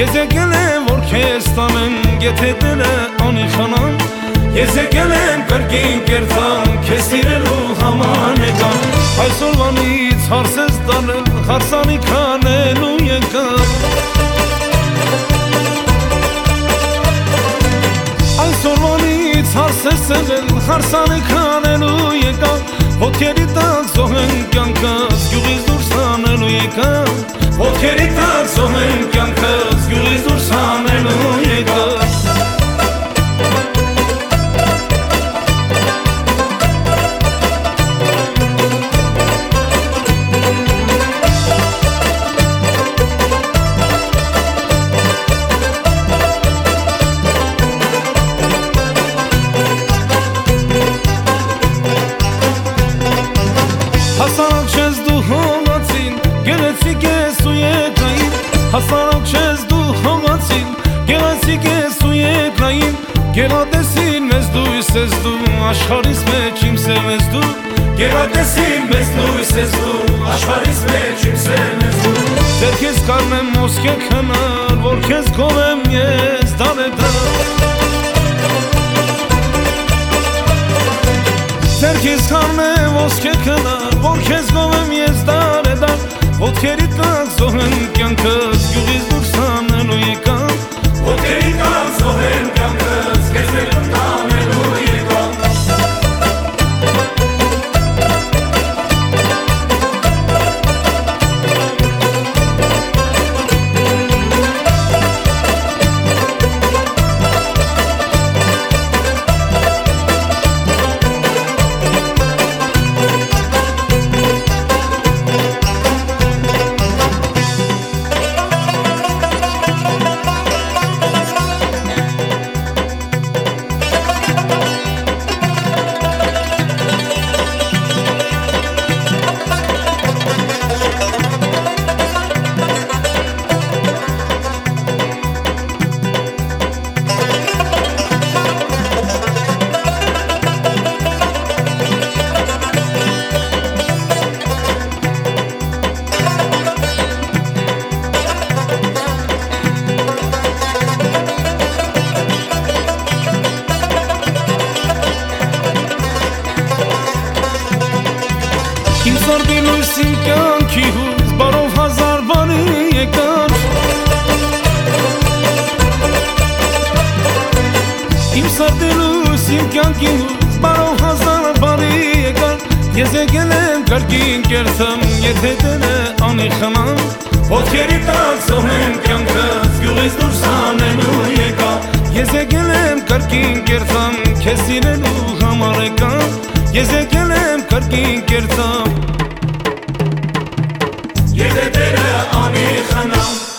Ես եկել եմ որ քեզ տանեմ, եթե դերը անիխանամ, ես եկել եմ կրկին կերտամ, քեզ սիրելու համար եկամ, այսօրվանից հարց ես տանել, հարսանիք անելու եկամ, այսօրվանից հարց ես եղել, հարսանիք անելու եկամ, ոտքերի տակ զոհեմ կյանքս, գյուղից դուրս հանելու եկամ, ոտքերի տակ զոհեմ կյանքս, գյուղից դուրս հանելու եկամ, հասարակ չես դու հողացին, գեղեցիկ ես ու եկրային, հասարակ չես դու հողացին, գեղեցիկ ես ու եկրային, գերատեսին մեզ լույս ես դու, աշխարհիս մեջ իմ սև ես դու, գերատեսին մեզ լույս ես դու, աշխարհիս մեջ իմ սև ես դու, ձեր քեզ կարմեմ ոսկե քնար, որ քեզ գովեմ ես դարեդար, ձեր քեզ կարմեմ ոսկե քնար, որ քեզ գովեմ ես դարեդար, ոտքերի տակ զոհեմ կյանքս, գյուղից դուրս հանելու եկամ, ոտքերի տակ զոհեմ կյանքս, քեզ ներում տանելու եկամ, Իմ սարդի լույսին կյանքի հույս, բարով հազար բարի եկան, իմ սարդի լույսին կյանքի հույս, բարով հազար բարի եկան, ես եկել եմ կրկին կերտամ, եթե դերը անիխանամ, ոտքերի տակ զոհեմ կյանքս, գյուղից դուրս հանելու եկամ, ես եկել եմ կրկին կերտամ, քեզ սիրելու համար եկամ, ես եկել եմ կրկին կերտամ, եթե դերը անիխանամ